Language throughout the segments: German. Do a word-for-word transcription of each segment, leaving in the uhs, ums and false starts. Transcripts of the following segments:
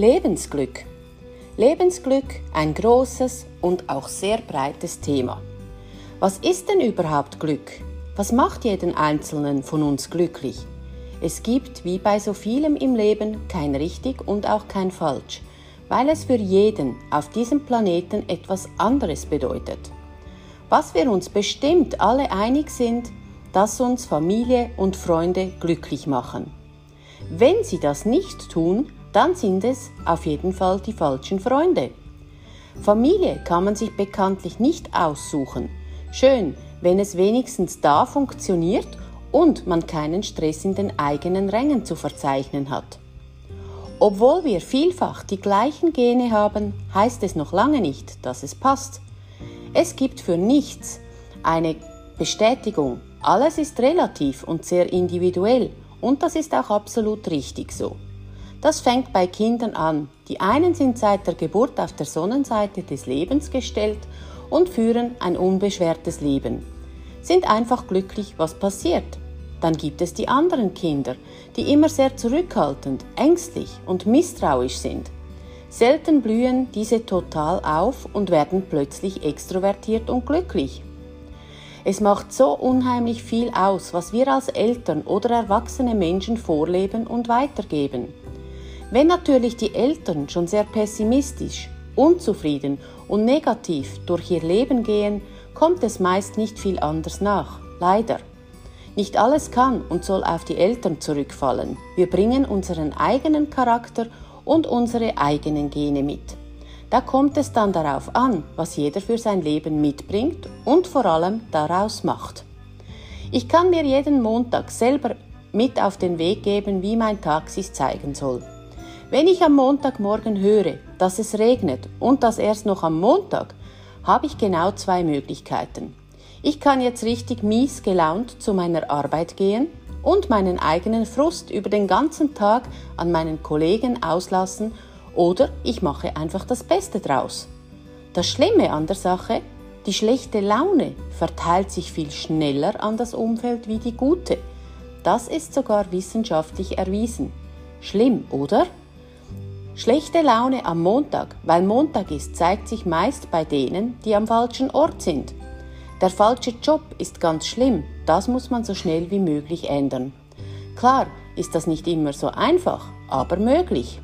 Lebensglück. Lebensglück, ein großes und auch sehr breites Thema. Was ist denn überhaupt Glück? Was macht jeden Einzelnen von uns glücklich? Es gibt, wie bei so vielem im Leben, kein richtig und auch kein falsch, weil es für jeden auf diesem Planeten etwas anderes bedeutet. Was wir uns bestimmt alle einig sind, dass uns Familie und Freunde glücklich machen. Wenn sie das nicht tun, dann sind es auf jeden Fall die falschen Freunde. Familie kann man sich bekanntlich nicht aussuchen. Schön, wenn es wenigstens da funktioniert und man keinen Stress in den eigenen Rängen zu verzeichnen hat. Obwohl wir vielfach die gleichen Gene haben, heißt es noch lange nicht, dass es passt. Es gibt für nichts eine Bestätigung. Alles ist relativ und sehr individuell und das ist auch absolut richtig so. Das fängt bei Kindern an. Die einen sind seit der Geburt auf der Sonnenseite des Lebens gestellt und führen ein unbeschwertes Leben. Sind einfach glücklich, was passiert. Dann gibt es die anderen Kinder, die immer sehr zurückhaltend, ängstlich und misstrauisch sind. Selten blühen diese total auf und werden plötzlich extrovertiert und glücklich. Es macht so unheimlich viel aus, was wir als Eltern oder erwachsene Menschen vorleben und weitergeben. Wenn natürlich die Eltern schon sehr pessimistisch, unzufrieden und negativ durch ihr Leben gehen, kommt es meist nicht viel anders nach, leider. Nicht alles kann und soll auf die Eltern zurückfallen. Wir bringen unseren eigenen Charakter und unsere eigenen Gene mit. Da kommt es dann darauf an, was jeder für sein Leben mitbringt und vor allem daraus macht. Ich kann mir jeden Montag selber mit auf den Weg geben, wie mein Tag sich zeigen soll. Wenn ich am Montagmorgen höre, dass es regnet und das erst noch am Montag, habe ich genau zwei Möglichkeiten. Ich kann jetzt richtig mies gelaunt zu meiner Arbeit gehen und meinen eigenen Frust über den ganzen Tag an meinen Kollegen auslassen oder ich mache einfach das Beste draus. Das Schlimme an der Sache, die schlechte Laune verteilt sich viel schneller an das Umfeld wie die gute. Das ist sogar wissenschaftlich erwiesen. Schlimm, oder? Schlechte Laune am Montag, weil Montag ist, zeigt sich meist bei denen, die am falschen Ort sind. Der falsche Job ist ganz schlimm, das muss man so schnell wie möglich ändern. Klar ist das nicht immer so einfach, aber möglich.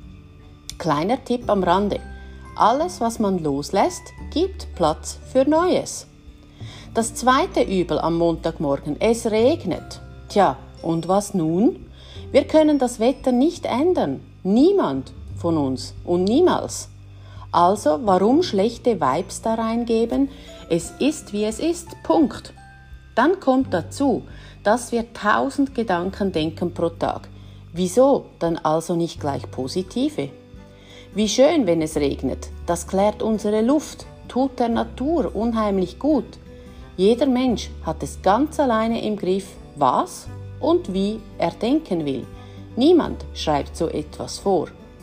Kleiner Tipp am Rande: Alles, was man loslässt, gibt Platz für Neues. Das zweite Übel am Montagmorgen: Es regnet. Tja, und was nun? Wir können das Wetter nicht ändern. Niemand von uns und niemals. Also, warum schlechte Vibes da reingeben? Es ist, wie es ist. Punkt. Dann kommt dazu, dass wir tausend Gedanken denken pro Tag. Wieso dann also nicht gleich positive? Wie schön, wenn es regnet. Das klärt unsere Luft, tut der Natur unheimlich gut. Jeder Mensch hat es ganz alleine im Griff, was und wie er denken will. Niemand schreibt so etwas vor.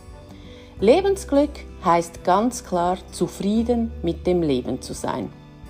Lebensglück heißt ganz klar, zufrieden mit dem Leben zu sein.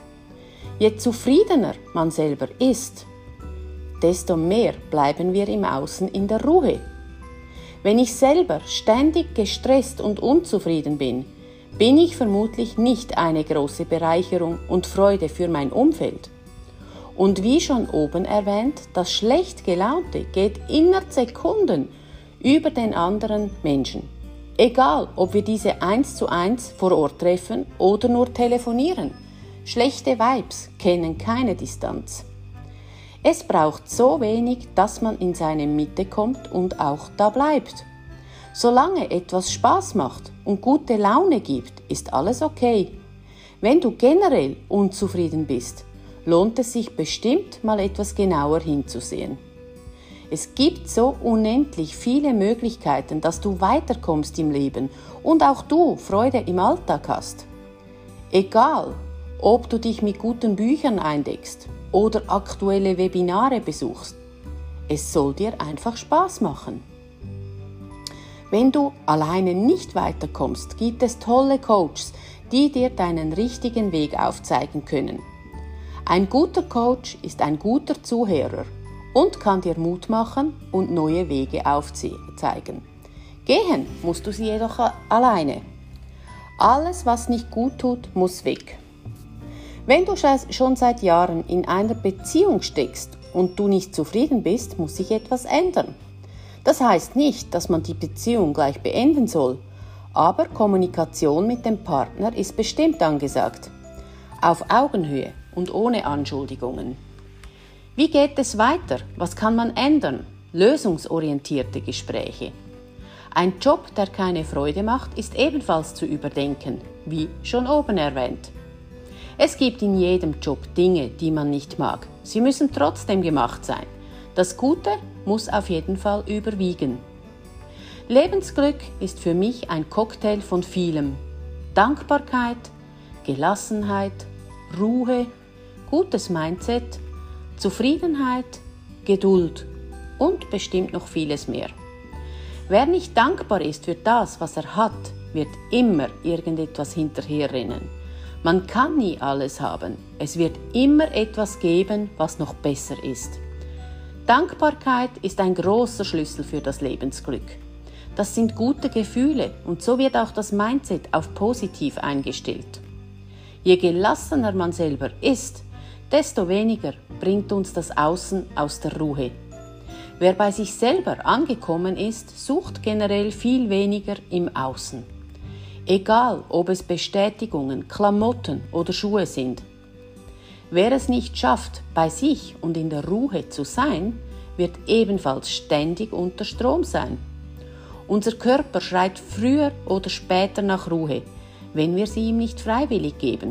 Je zufriedener man selber ist, desto mehr bleiben wir im Außen in der Ruhe. Wenn ich selber ständig gestresst und unzufrieden bin, bin ich vermutlich nicht eine große Bereicherung und Freude für mein Umfeld. Und wie schon oben erwähnt, das schlecht Gelaunte geht innerhalb Sekunden über den anderen Menschen. Egal, ob wir diese eins zu eins vor Ort treffen oder nur telefonieren. Schlechte Vibes kennen keine Distanz. Es braucht so wenig, dass man in seine Mitte kommt und auch da bleibt. Solange etwas Spaß macht und gute Laune gibt, ist alles okay. Wenn du generell unzufrieden bist, lohnt es sich bestimmt, mal etwas genauer hinzusehen. Es gibt so unendlich viele Möglichkeiten, dass du weiterkommst im Leben und auch du Freude im Alltag hast. Egal, ob du dich mit guten Büchern eindeckst oder aktuelle Webinare besuchst, es soll dir einfach Spaß machen. Wenn du alleine nicht weiterkommst, gibt es tolle Coaches, die dir deinen richtigen Weg aufzeigen können. Ein guter Coach ist ein guter Zuhörer und kann dir Mut machen und neue Wege aufzeigen. Gehen musst du sie jedoch alleine. Alles, was nicht gut tut, muss weg. Wenn du schon seit Jahren in einer Beziehung steckst und du nicht zufrieden bist, muss sich etwas ändern. Das heißt nicht, dass man die Beziehung gleich beenden soll, aber Kommunikation mit dem Partner ist bestimmt angesagt. Auf Augenhöhe und ohne Anschuldigungen. Wie geht es weiter? Was kann man ändern? Lösungsorientierte Gespräche. Ein Job, der keine Freude macht, ist ebenfalls zu überdenken, wie schon oben erwähnt. Es gibt in jedem Job Dinge, die man nicht mag. Sie müssen trotzdem gemacht sein. Das Gute muss auf jeden Fall überwiegen. Lebensglück ist für mich ein Cocktail von vielem. Dankbarkeit, Gelassenheit, Ruhe, gutes Mindset, Zufriedenheit, Geduld und bestimmt noch vieles mehr. Wer nicht dankbar ist für das, was er hat, wird immer irgendetwas hinterherrennen. Man kann nie alles haben. Es wird immer etwas geben, was noch besser ist. Dankbarkeit ist ein großer Schlüssel für das Lebensglück. Das sind gute Gefühle und so wird auch das Mindset auf positiv eingestellt. Je gelassener man selber ist, desto weniger bringt uns das Außen aus der Ruhe. Wer bei sich selber angekommen ist, sucht generell viel weniger im Außen. Egal, ob es Bestätigungen, Klamotten oder Schuhe sind. Wer es nicht schafft, bei sich und in der Ruhe zu sein, wird ebenfalls ständig unter Strom sein. Unser Körper schreit früher oder später nach Ruhe, wenn wir sie ihm nicht freiwillig geben.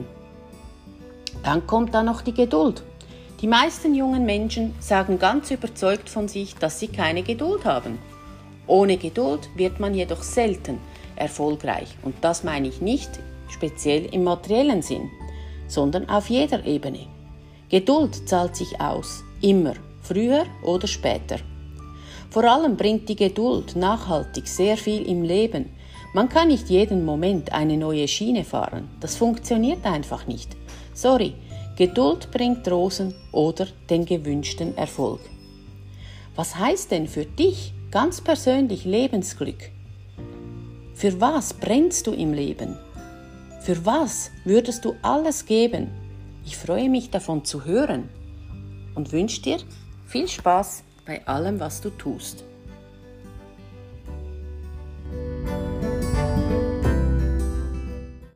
Dann kommt da noch die Geduld. Die meisten jungen Menschen sagen ganz überzeugt von sich, dass sie keine Geduld haben. Ohne Geduld wird man jedoch selten erfolgreich. Und das meine ich nicht speziell im materiellen Sinn, sondern auf jeder Ebene. Geduld zahlt sich aus, immer, früher oder später. Vor allem bringt die Geduld nachhaltig sehr viel im Leben. Man kann nicht jeden Moment eine neue Schiene fahren. Das funktioniert einfach nicht. Sorry, Geduld bringt Rosen oder den gewünschten Erfolg. Was heißt denn für dich ganz persönlich Lebensglück? Für was brennst du im Leben? Für was würdest du alles geben? Ich freue mich davon zu hören und wünsche dir viel Spaß bei allem, was du tust.